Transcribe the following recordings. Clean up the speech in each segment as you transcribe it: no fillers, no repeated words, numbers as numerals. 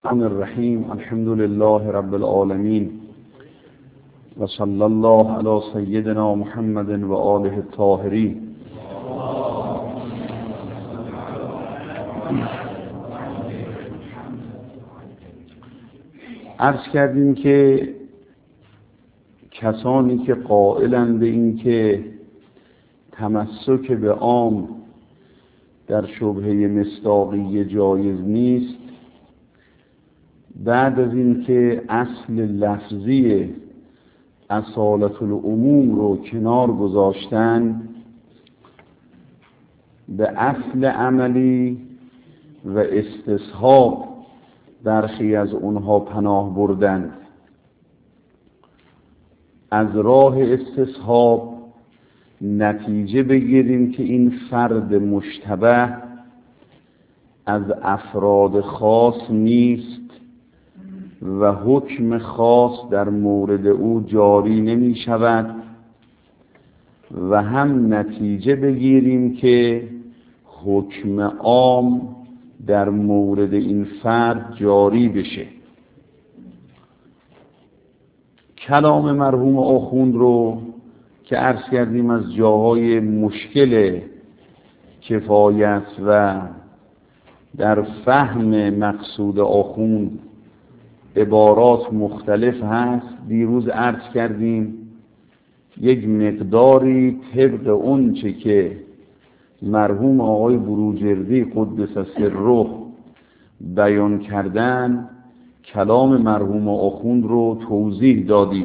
الرحمن الرحیم. الحمد لله رب العالمین و صلی الله علی سیدنا محمد و آله الطاهرین. عرض کردیم که کسانی که قائلند به این که تمسک به عام در شبهه مصداقی جایز نیست، بعد از این که اصل لفظی اصالت العموم رو کنار گذاشتن، به اصل عملی و استصحاب برخی از اونها پناه بردند. از راه استصحاب نتیجه بگیریم که این فرد مشتبه از افراد خاص نیست و حکم خاص در مورد او جاری نمی شود، و هم نتیجه بگیریم که حکم عام در مورد این فرد جاری بشه. کلام مرحوم آخوند رو که عرض کردیم از جاهای مشکل کفایت و در فهم مقصود آخوند عبارات مختلف هست، دیروز عرض کردیم یک مقداری طبق اون چه که مرحوم آقای بروجردی قدس سره بیان کردن کلام مرحوم آخوند رو توضیح دادیم.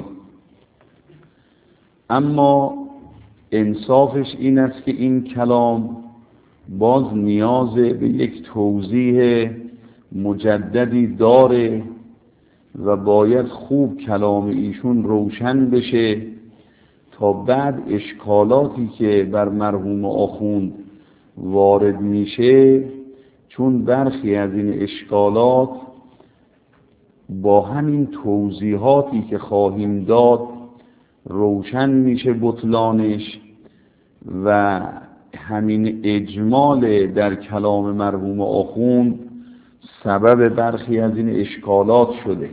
اما انصافش این است که این کلام باز نیاز به یک توضیح مجددی داره و باید خوب کلام ایشون روشن بشه تا بعد اشکالاتی که بر مرحوم آخوند وارد میشه، چون برخی از این اشکالات با همین توضیحاتی که خواهیم داد روشن میشه بطلانش، و همین اجمال در کلام مرحوم آخوند سبب برخی از این اشکالات شده.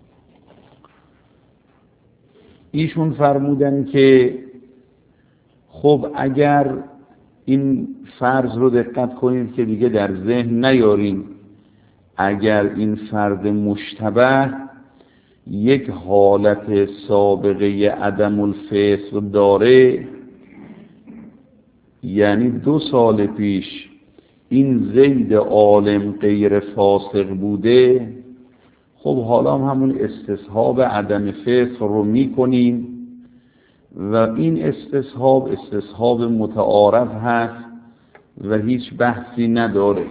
ایشون فرمودن که خب اگر این فرض رو دقت کنید که دیگه در ذهن نیاریم، اگر این فرد مشتبه یک حالت سابقه عدم الفسق داره، یعنی 2 سال پیش این زید عالم غیر فاسق بوده، خب حالا همون استصحاب عدم فسق رو میکنیم و این استصحاب متعارف هست و هیچ بحثی نداره.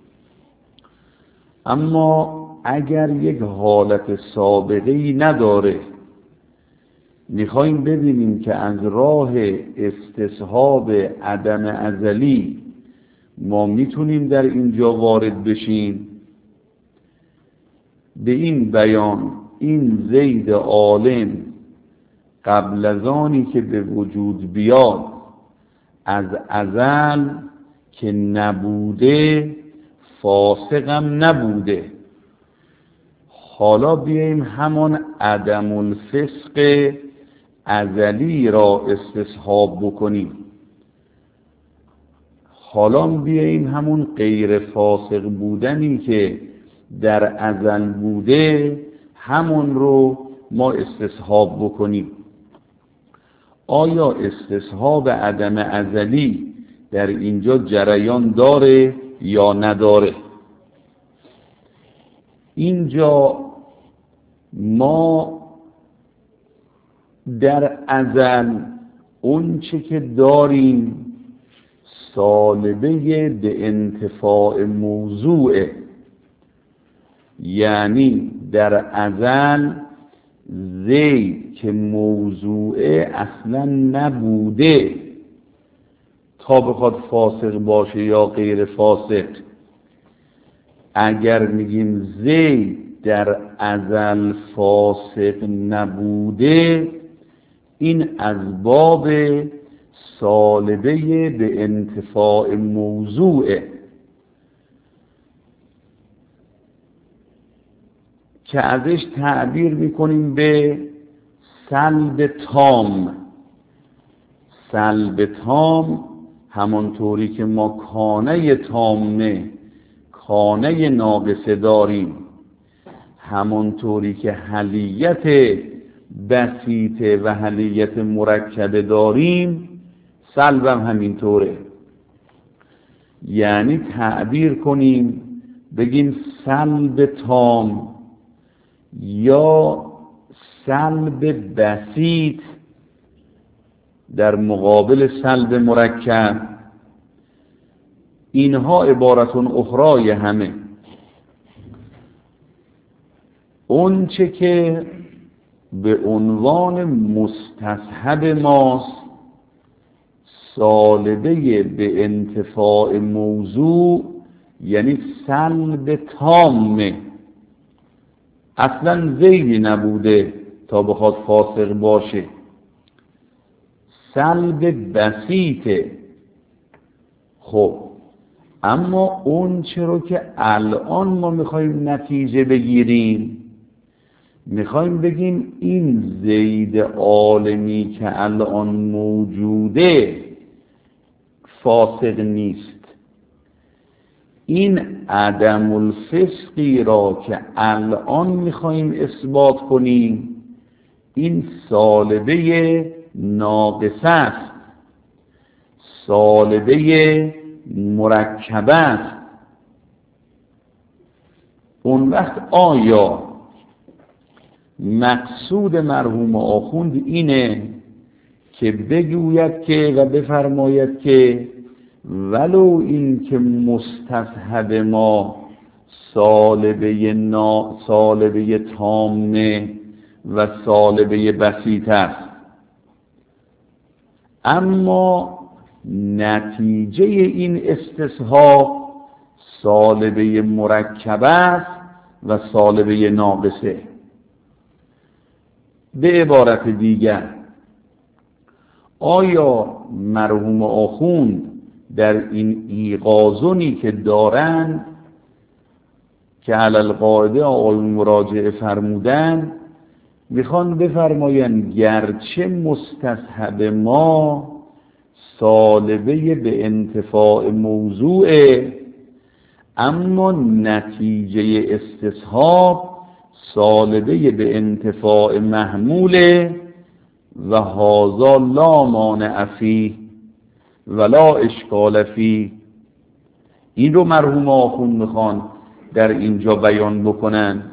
اما اگر یک حالت سابقه‌ای نداره، میخوایم ببینیم که از راه استصحاب عدم ازلی ما میتونیم در اینجا وارد بشیم. به این بیان این زید عالم قبل از آنی که به وجود بیاد از ازل که نبوده، فاسقم نبوده. حالا بیاییم همان عدم الفسق ازلی را استصحاب بکنیم. حالا بیاییم همون غیر فاسق بودنی که در ازل بوده همون رو ما استصحاب بکنیم. آیا استصحاب عدم ازلی در اینجا جریان داره یا نداره؟ اینجا ما در ازل اون چه که داریم سالبه به انتفاع موضوعه، یعنی در ازل زید که موضوعه اصلا نبوده تا بخواد فاسق باشه یا غیر فاسق. اگر میگیم زید در ازل فاسق نبوده، این از باب سالبه به انتفاع موضوعه. که ازش تعبیر میکنیم به سلب تام. سلب تام همانطوری که ما کانه تامه، کانه ناقصه داریم، همانطوری که حلیت بسیطه و حلیت مرکبه داریم، سلبم همینطوره. یعنی تعبیر کنیم بگیم سلب تام یا سلب بسیط در مقابل سلب مرکب، اینها عبارتون اخرای همه. اون چه که به عنوان مستصحب ماست، سالبه به انتفاع موضوع، یعنی سلب تامه. اصلا زیدی نبوده تا بخواد فاسق باشه. سلب بسیطه. خب اما اون چرا که الان ما میخوایم نتیجه بگیریم، میخوایم بگیم این زید عالمی که الان موجوده فاسق نیست. این عدم الفسقی را که الان میخوایم اثبات کنیم، این سالبه ناقصه است، سالبه مرکبه است. اون وقت آیا مقصود مرحوم آخوند اینه که بگوید که و بفرماید که ولو این که مستصحب ما سالبه تامه و سالبه بسیط است، اما نتیجه این استصحاب سالبه مرکبه است و سالبه ناقصه. به عبارت دیگر، آیا مرحوم آخوند در این ایقاظونی که دارند که علی القاعده آقایون مراجعه فرمودن، میخوان بفرمایند گرچه مستصحب ما سالبه به انتفاع موضوعه، اما نتیجه استصحاب سالبه به انتفاع محموله و هذا لا مانع فیه ولا اشکال فیه. این رو مرحوم آخوند میخوان در اینجا بیان بکنن،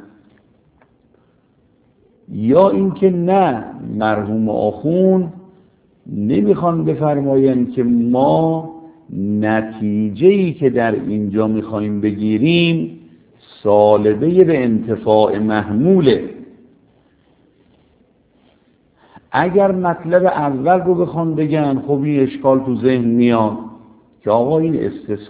یا اینکه نه، مرحوم آخوند نمیخوان بفرمایند که ما نتیجه‌ای که در اینجا میخوایم بگیریم سالبه به انتفاع محموله. اگر مطلب اول رو بخوان بگن، خب این اشکال تو ذهن میاد که آقا این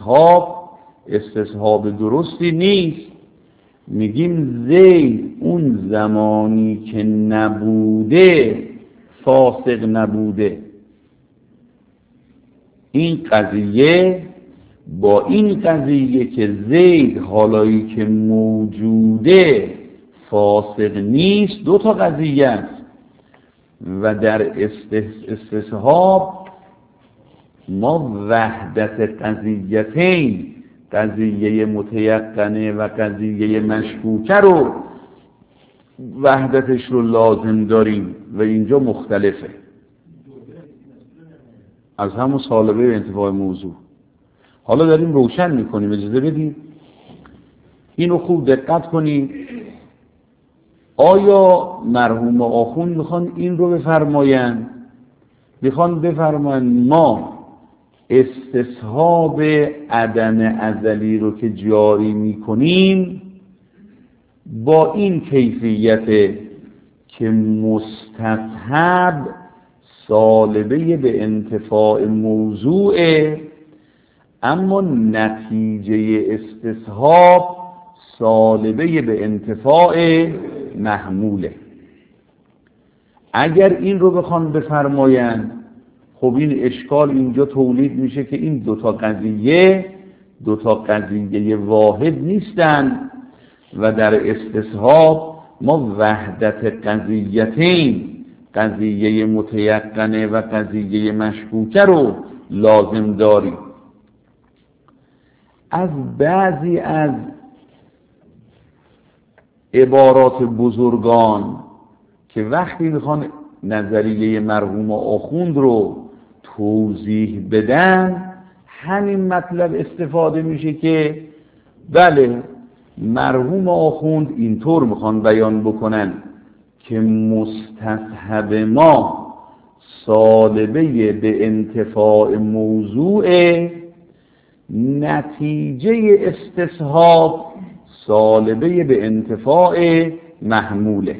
استصحاب درستی نیست. میگیم زید اون زمانی که نبوده فاسق نبوده. این قضیه با این قضیه که زید حالایی که موجوده فاسق نیست، دو تا قضیه است. و در استصحاب ما وحدت قضیتین، قضیه متیقنه و قضیه مشکوکه رو وحدتش رو لازم داریم و اینجا مختلفه از همون سالبه به انتفاع موضوع. حالا داریم روشن میکنیم، اجازه بدید اینو خوب دقت کنید. آیا مرحوم آخوند میخوان این رو بفرمایند، میخوان بفرمایند ما استصحاب عدم ازلی رو که جاری میکنیم با این کیفیت که مستصحب سالبه به انتفاع موضوعه، اما نتیجه استصحاب سالبه به انتفاع محموله. اگر این رو بخوان بفرمایند، خب این اشکال اینجا تولید میشه که این دوتا قضیه واحد نیستن و در استصحاب ما وحدت قضیتین، قضیه متیقنه و قضیه مشکوکه رو لازم داریم. از بعضی از عبارات بزرگان که وقتی میخوان نظریه مرحوم آخوند رو توضیح بدن، همین مطلب استفاده میشه که بله مرحوم آخوند اینطور میخوان بیان بکنن که مستصحب ما سالبه به انتفاع موضوع، نتیجه استصحاب سالبه به انتفاع محموله.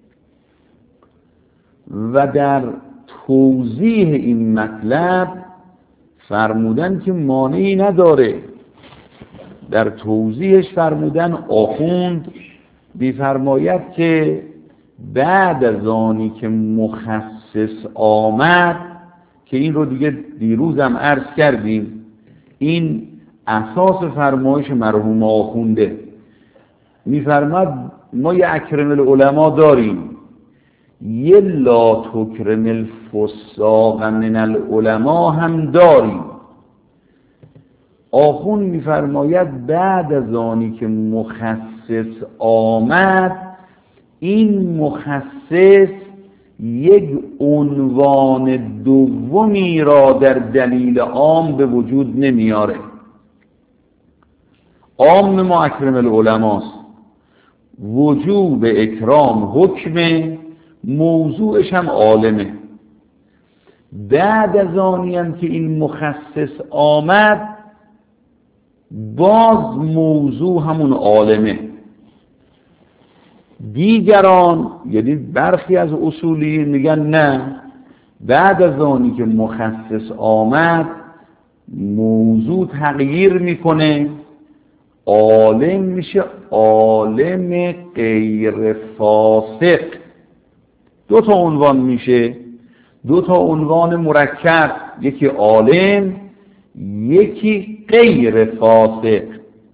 و در توضیح این مطلب فرمودن که مانعی نداره. در توضیحش فرمودن آخوند بیفرماید که بعد از آنی که مخصص آمد، که این رو دیگه دیروزم عرض کردیم، این اساس فرمایش مرحوم آخونده. میفرماد ما یه اکرم العلماء داریم، یه لا تکرم الفساق من العلماء هم داریم. آخوند میفرماید بعد از آنی که مخصص آمد، این مخصص یک عنوان دومی را در دلیل عام به وجود نمیاره. عام ما اکرم العلماست، وجوب اکرام حکمه، موضوعش هم عالمه. بعد از آنی هم که این مخصص آمد، باز موضوع همون عالمه. دیگران یعنی برخی از اصولی میگن نه، بعد از آنی که مخصص آمد موضوع تغییر میکنه، عالم میشه عالم غیر فاسق. دو تا عنوان میشه، دو تا عنوان مرکب، یکی عالم یکی غیر فاسق.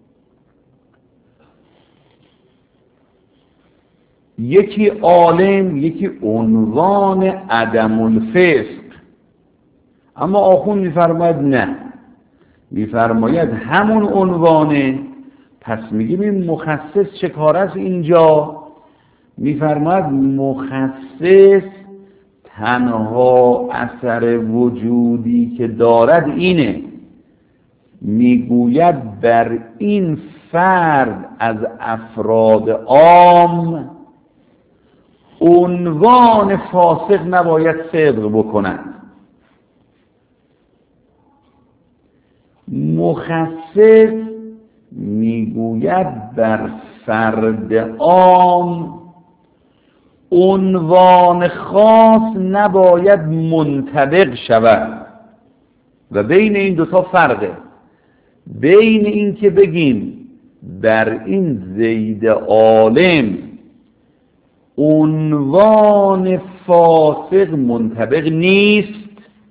یکی عالم یکی عنوان عدم الفسق. اما آخوند میفرماید نه، میفرماید همون عنوانه. پس میگیم این مخصص چه کار است اینجا؟ میفرماید مخصص تنها اثر وجودی که دارد اینه، میگوید بر این فرد از افراد عام عنوان فاسق نباید صدق بکنند. مخصص میگوید بر فرد عام عنوان خاص نباید منطبق شود. و بین این دوتا فرقه، بین این که بگیم بر این زید عالم عنوان فاسق منطبق نیست،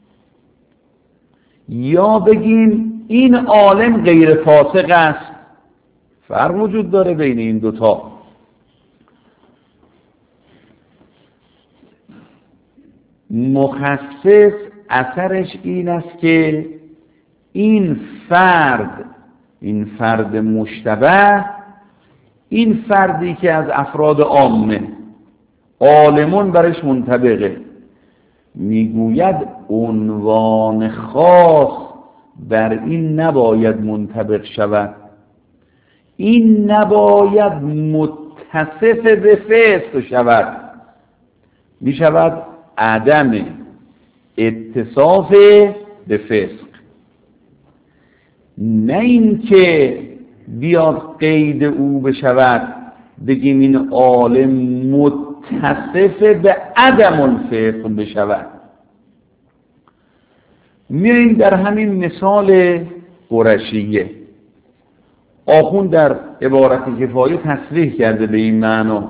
یا بگیم این عالم غیر فاسق است. فرق وجود داره بین این دوتا. مخصص اثرش این است که این فرد مشتبه، این فردی که از افراد عامه عالمون برش منطبقه، میگوید عنوان خاص بر این نباید منطبق شود، این نباید متصف به فسق شود، می شود عدم اتصاف به فسق. نه این که بیاد قید او بشود بگیم این عالم متصف به عدم الفسق بشود. میاییم در همین مثال قرشیه. آخوند در عبارت کفایه تصریح کرده به این معنا.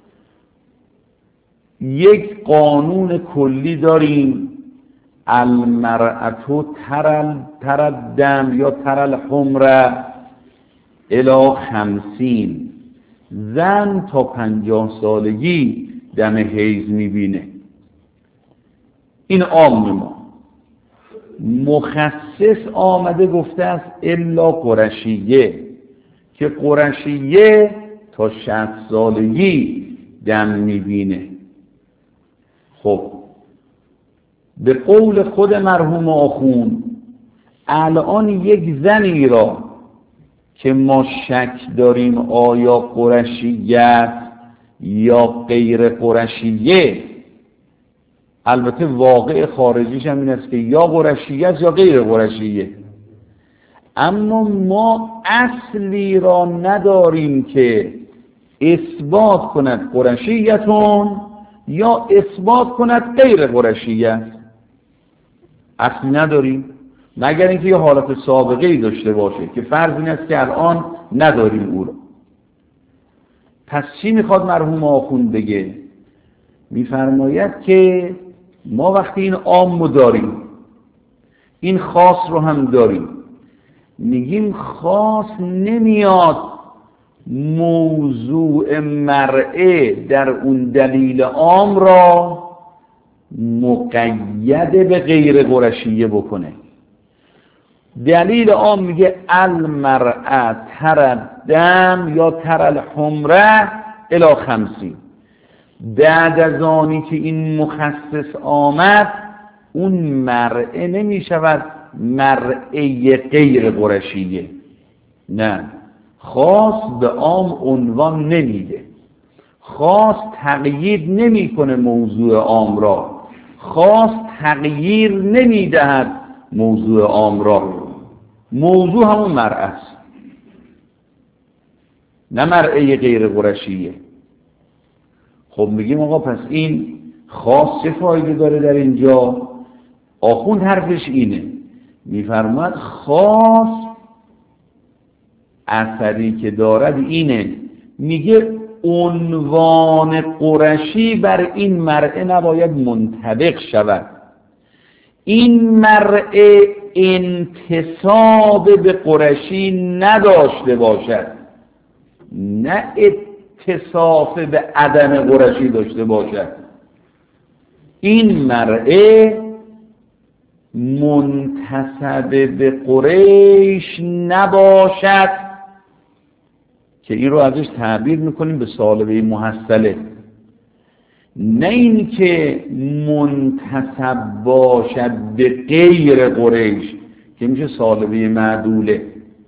یک قانون کلی داریم، المرأة تر الدم یا تر الحمر الی 50، زن تا 50 سالگی دم حیض میبینه. این عام ما. مخصص آمده گفته است الا قرشیه، که قرشیه تا 60 سالگی دم میبینه. خب به قول خود مرحوم آخوند الان یک زنی را که ما شک داریم آیا قرشیت یا غیر قرشیه، البته واقع خارجیش هم این است که یا قرشیت یا غیر قرشیه، اما ما اصلی را نداریم که اثبات کند قرشیتون یا اثبات کند غیر قرشیت. اصلی نداریم مگر اینکه یه حالت سابقه‌ای داشته باشه که فرض این است که الان نداریم او را. پس چی میخواد مرحوم آخوند بگه؟ میفرماید که ما وقتی این عام رو داریم، این خاص رو هم داریم، میگیم خاص نمیاد موضوع مرعه در اون دلیل عام را مقید به غیر قرشیه بکنه. دلیل عام میگه المرأة تر الدم یا تر الحمره الی 50. بعد از آنی که این مخصص آمد اون مرعه نمیشود مرعه غیر قرشیه، نه، خاص به عام عنوان نمیده، خاص تغییر نمیکنه موضوع عام را، خاص تغییر نمیدهد موضوع عام را. موضوع همون مرعه است، نه مرعه غیر قرشیه. خب میگیم آقا پس این خاص چه فایده داره در اینجا؟ آخوند حرفش اینه، میفرماید خاص اثری که دارد اینه، میگه عنوان قرشی بر این مرعه نباید منطبق شود. این مرعه انتساب به قرشی نداشته باشد، نه اتصاف به عدم قرشی داشته باشد. این مرعه منتسب به قریش نباشد که این رو ازش تعبیر میکنیم به سالبه محصله، نه این که منتسب باشد به غیر قریش که میشه سالبه معدوله.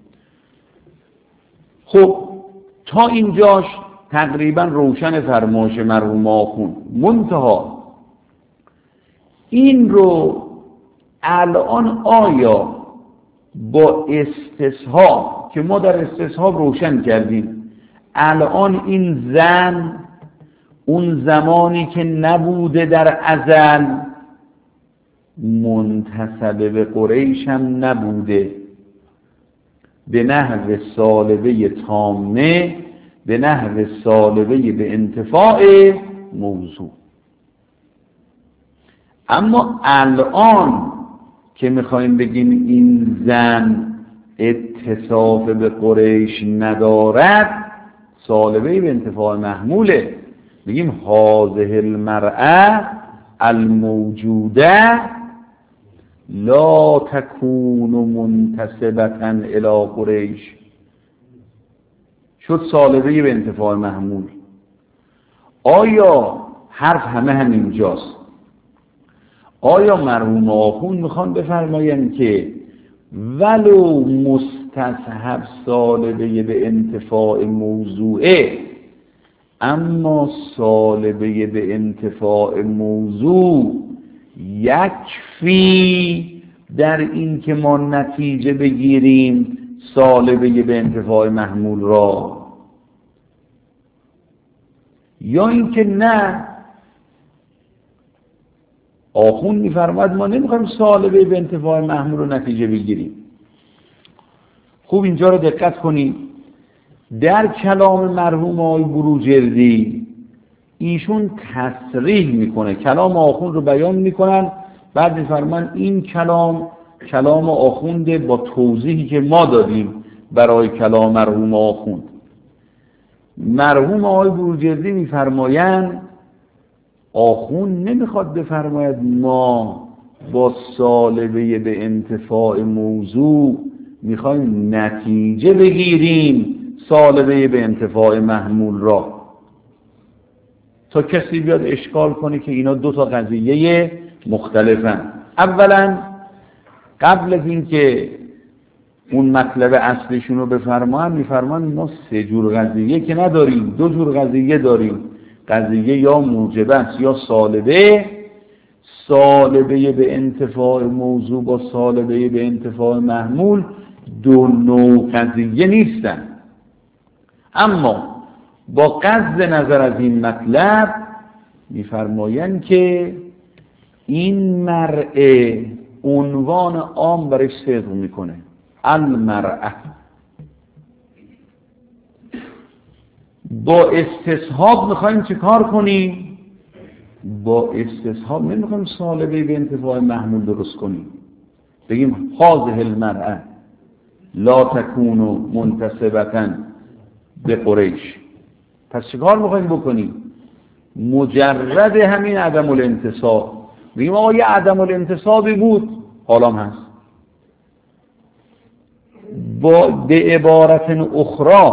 خب تا اینجاش تقریبا روشن فرمایش مرحوم آخوند. منتها این رو الان آیا با استصحاب که ما در استصحاب روشن کردیم، الان این زن اون زمانی که نبوده در ازل منتسب به قریش هم نبوده، به نحو سالبه تامه، به نحو سالبه به انتفاع موضوع. اما الان که میخوایم بگیم این زن اتصاف به قریش ندارد، سالبه به انتفاع محموله، بگیم هذه المرأة الموجوده لا تكون منتسبة الی قریش، شد سالبه به انتفاع محمول. آیا حرف همه همینجاست؟ آیا مرحوم آخوند میخوان بفرمایند که ولو مستصحب سالبه به انتفاع موضوعه، اما سالبه به انتفاع موضوع یکفی در این که ما نتیجه بگیریم سالبه به انتفاع محمول را، یا اینکه نه؟ آخوند میفرماید ما نمیخوایم سالبه به انتفاع محمول رو نتیجه بگیریم. خوب اینجا رو دقت کنید، در کلام مرحوم آقای بروجردی ایشون تصریح میکنه، کلام آخوند رو بیان میکنن، بعد میفرمان این کلام آخوند با توضیحی که ما دادیم برای کلام مرحوم آخوند. مرحوم آقای بروجردی میفرمایند آخوند نمیخواد بفرماید ما با سالبه به انتفاع موضوع میخوایم نتیجه بگیریم سالبه به انتفاع محمول را، تا کسی بیاد اشکال کنه که اینا دو تا قضیه مختلفن. اولا قبل از این که اون مطلب اصلشون رو بفرمایند میفرمایند ما سه جور قضیه که نداریم، دو جور قضیه داریم. قضیه یا موجبه است یا سالبه. سالبه به انتفاع موضوع با سالبه به انتفاع محمول دو نوع قضیه نیستن. اما با قصد نظر از این مطلب میفرمایند که این مرء عنوان عام برای صدق میکنه، المرأة. با استصحاب میخوایم چه کار کنیم؟ با استصحاب نمیخوایم سالبه به انتفاع محمول درست کنیم، بگیم هذه المرأة لا تکون منتسبة به قریش. پس چه کار میخوایم بکنیم؟ مجرد همین عدم الانتساب بگیم آقا یه عدم الانتسابی بود، حالا هست. به عبارت اخرى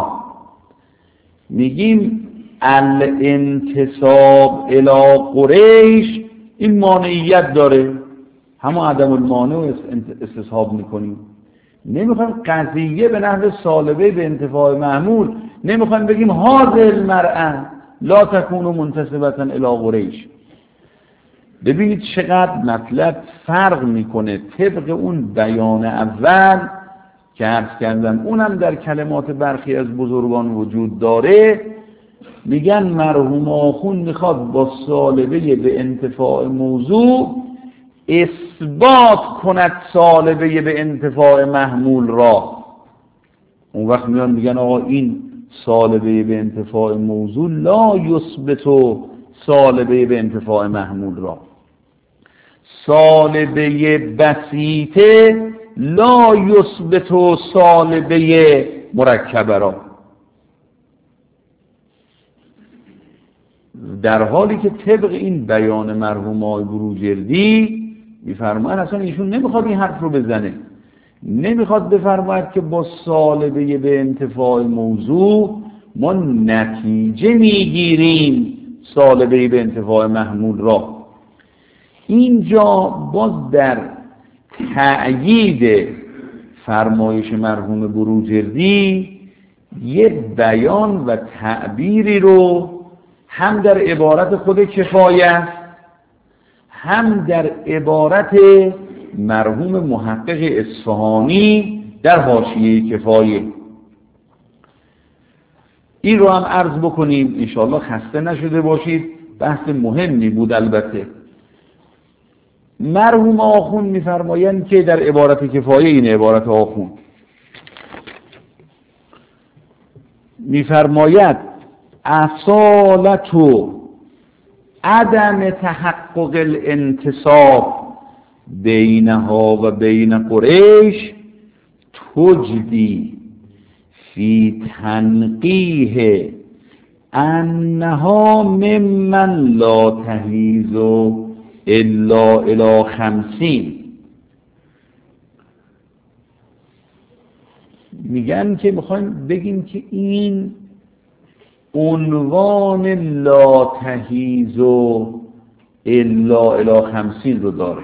میگیم الانتساب الی قریش این مانعیت داره، همون عدم المانع رو استصحاب میکنیم. نمیخوایم قضیه به نحو سالبه به انتفاع محمول، نمیخوایم بگیم هذه المرأة لا تکون منتسبة الی قریش. ببینید چقدر مطلب فرق میکنه طبق اون بیان اول که عرض کردم، اونم در کلمات برخی از بزرگان وجود داره. میگن مرحوم آخوند میخواد با سالبه به انتفاع موضوع اثبات کند سالبه به انتفاع محمول را. اون وقت میان میگن آقا این سالبه به انتفاع موضوع لا یثبت سالبه به انتفاع محمول را، سالبه بسیطه لا یثبت سالبه مرکبه را. در حالی که طبق این بیان مرحوم آقای بروجردی میفرماید اصلا ایشون نمیخواد این حرف رو بزنه، نمیخواد بفرماید که با سالبه به انتفاع موضوع ما نتیجه میگیریم سالبه به انتفاع محمول را. اینجا باز در تأیید فرمایش مرحوم بروجردی یه بیان و تعبیری رو هم در عبارت خود کفایه هم در عبارت مرحوم محقق اصفهانی در حاشیه کفایه این رو هم عرض بکنیم انشاءالله خسته نشده باشید. بحث مهمی بود. البته مرحوم آخوند میفرمایند که در عبارت کفایه، این عبارت آخوند میفرماید اصالت و عدم تحقق الانتصاب بینها و بین قریش تجدی فی تنقیح انها ممن لا تحیز الا الی 50. میگن که میخوایم بگیم که این عنوان لا تحیز الا الی 50 رو داره.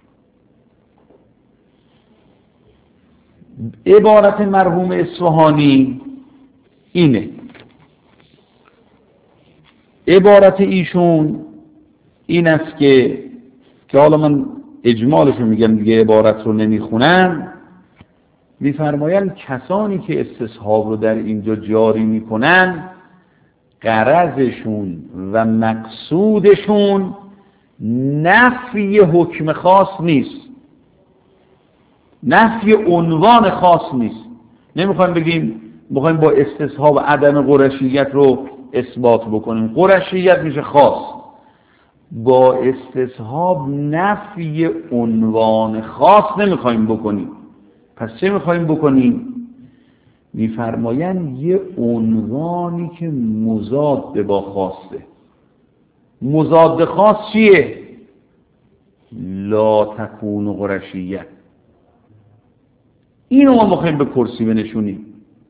عبارت مرحوم اصفهانی اینه، عبارت ایشون این است که حالا من اجمالش رو میگم دیگه، عبارت رو نمیخونم. میفرمایند کسانی که استصحاب رو در اینجا جاری میکنن غرضشون و مقصودشون نفی حکم خاص نیست، نفی عنوان خاص نیست. نمیخوایم بگیم میخوایم با استصحاب عدم قرشیت رو اثبات بکنیم، قرشیت میشه خاص. با استصحاب نفی عنوان خاص نمیخوایم بکنیم. پس چه میخوایم بکنیم؟ میفرمایند یه عنوانی که مضاد با خاصه. مضاد خاص چیه؟ لا تکون قرشیه. اینو ما میخوایم به کرسی بنشونیم.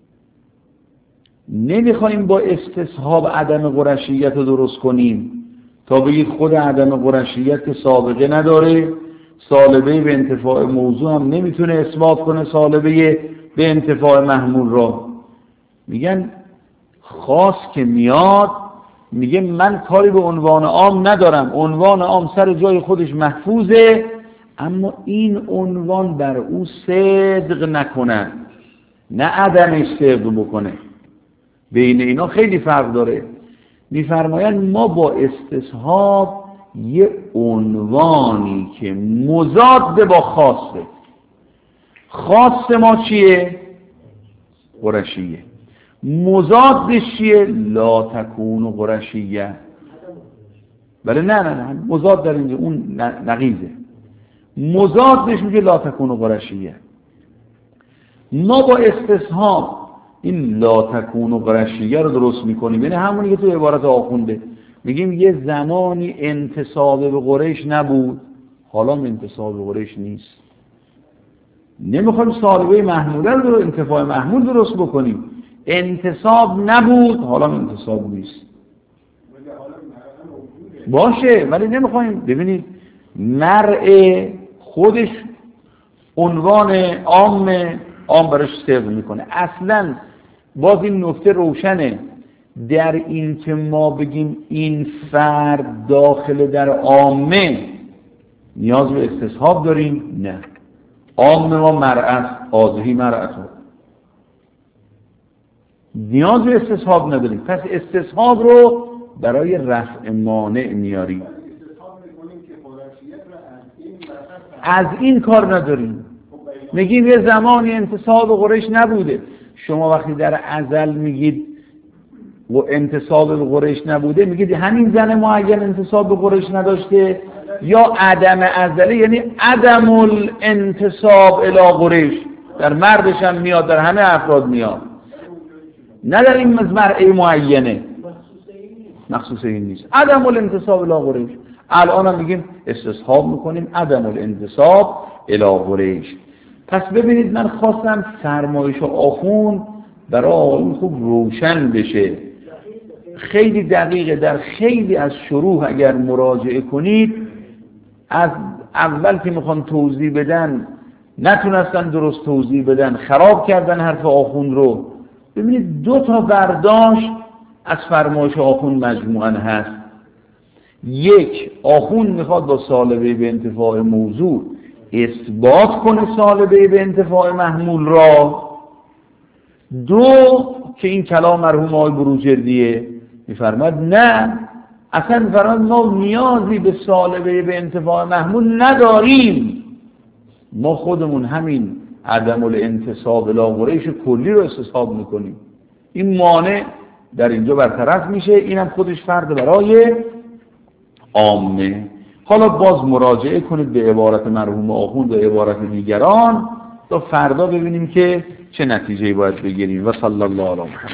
نمیخوایم با استصحاب عدم قرشیت رو درست کنیم تا بگید خود عدم قرشیت که سابقه نداره، سالبه به انتفاع موضوع هم نمیتونه اثبات کنه سالبه به انتفاع محمول را. میگن خاص که میاد میگه من کاری به عنوان عام ندارم، عنوان عام سر جای خودش محفوظه، اما این عنوان بر او صدق نکنه، نه عدمش صدق بکنه. بین اینا خیلی فرق داره. میفرمایند ما با استصحاب یه عنوانی که مضاد با خاصه. خاص ما چیه؟ قرشیه. مضادش چیه؟ لا تکون قرشیه. بله نه مضاد در اینجا اون نقیضه. مضادش میگه لا تکون قرشیه. ما با استصحاب این لا تکون قرشیه رو درست میکنیم. یعنی همونی که تو عبارت آخونده میگیم یه زمانی انتساب به قریش نبود، حالا انتساب به قریش نیست. نمیخوایم سالبه محموله رو انتفاع محمول درست بکنیم. انتساب نبود، حالا انتساب نیست. باشه ولی نمیخوایم. ببینید مرء خودش عنوان عام براش صدق میکنه. اصلا باز این نکته روشنه در این که ما بگیم این فرد داخل در عامه نیاز به استصحاب داریم. نه، عام ما مرأت، آذهی مرأتو، نیاز به استصحاب نداریم. پس استصحاب رو برای رفع مانع میاریم. از این کار نداریم. میگیم یه زمانی انتصاب قریش نبوده. شما وقتی در ازل میگید و انتصاب به قریش نبوده، میگید همین زن معین انتصاب به قریش نداشته، یا عدم ازله یعنی عدم الانتصاب الی قریش. در مردش هم میاد، در همه افراد میاد، نه در این مرعه معینه، مخصوص این نیست. عدم الانتصاب الی قریش. الان هم میگیم استصحاب میکنیم عدم الانتصاب الی قریش. پس ببینید من خواستم فرمایش آخوند برای آقایون خوب روشن بشه. خیلی دقیقه. در خیلی از شروح اگر مراجعه کنید، از اول که میخوان توضیح بدن نتونستن درست توضیح بدن، خراب کردن حرف آخوند رو. ببینید دو تا برداشت از فرمایش آخوند مجموعاً هست. یک، آخوند میخواد با سالبه به انتفاع موضوع اثبات کنه سالبه به انتفاع محمول را. دو، که این کلام مرحوم آقای بروجردیه میفرماد نه، اصلا میفرماد ما نیازی به سالبه به انتفاع محمول نداریم، ما خودمون همین عدم الانتصاب الی قریش کلی رو استصحاب میکنیم. این مانع در اینجا برطرف میشه. اینم خودش فرد برای عامه. حالا باز مراجعه کنید به عبارت مرحوم آخوند و عبارت دیگران تا فردا ببینیم که چه نتیجه‌ای باید بگیریم. و صلی الله علیه و